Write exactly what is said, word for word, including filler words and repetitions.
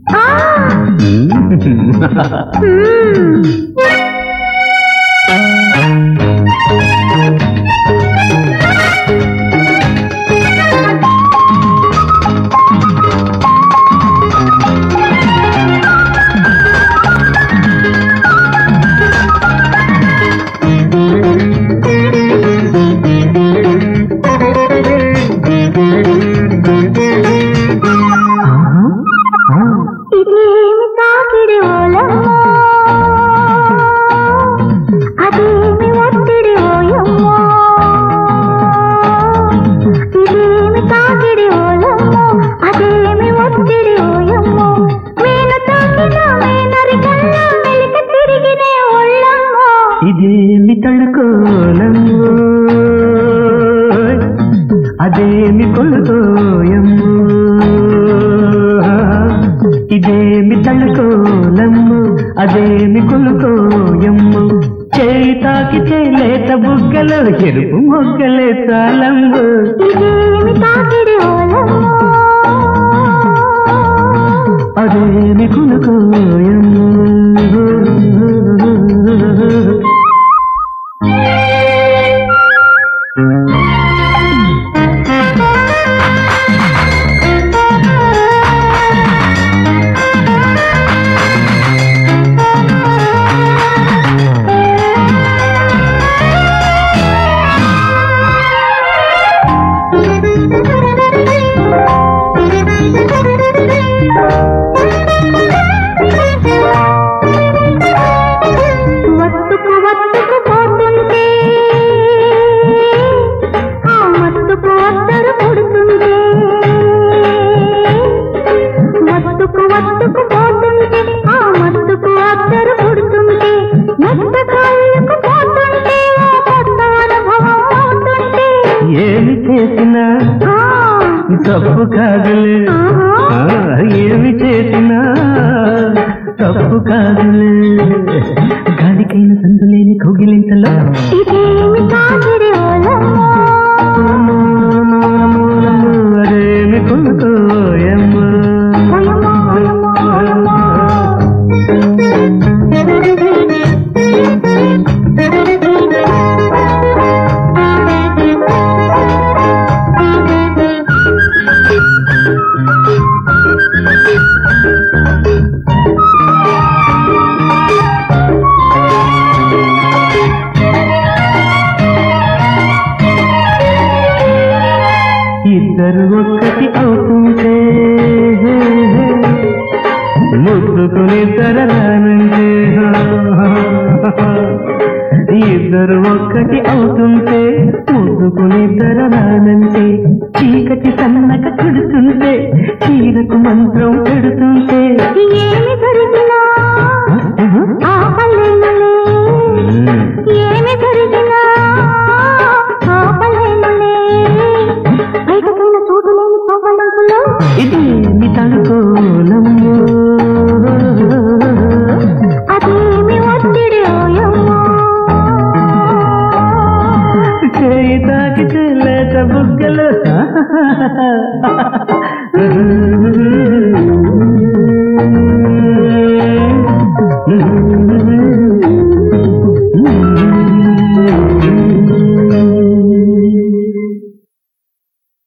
ఇదేమి తడుకోలము అదేమి కొలుకోయము ఇదేమి తడుకోలము అదేమి కొలుకోయము చేయి తాకితే లేత బుగ్గలు ఎరుపు మొగ్గలే చాలము ఇదేమి తాకిడి ఓలము అదేమి కొలుకోయము ఏమి చేసినా తప్పు కాదులే ఏమి చేసినా తప్పు కాదులే గాలికైన సందులేని కౌగిలింతలో అదేమి కొనుకోయమ్మా ఇద్దరు ఒక్కటి అవుతుంటే ముద్దుకుని తరలానంటే ఇద్దరు ఒక్కటి అవుతుంటే ముద్దుకుని తరలానంటే చీకటి సన్నక కొడుతుంటే చీరకు మంత్రం పెడుతుంటే ఏమి జరిగినా ఆపలేనులే ఏమి జరిగినా ఆపలేనులే బయటకైన చూడలేని కోపడంలో ఇదేమి తడుకోలము అదేమి ఒత్తిడి ఓయమ్మా చేయి తాకితే లేత బుగ్గలు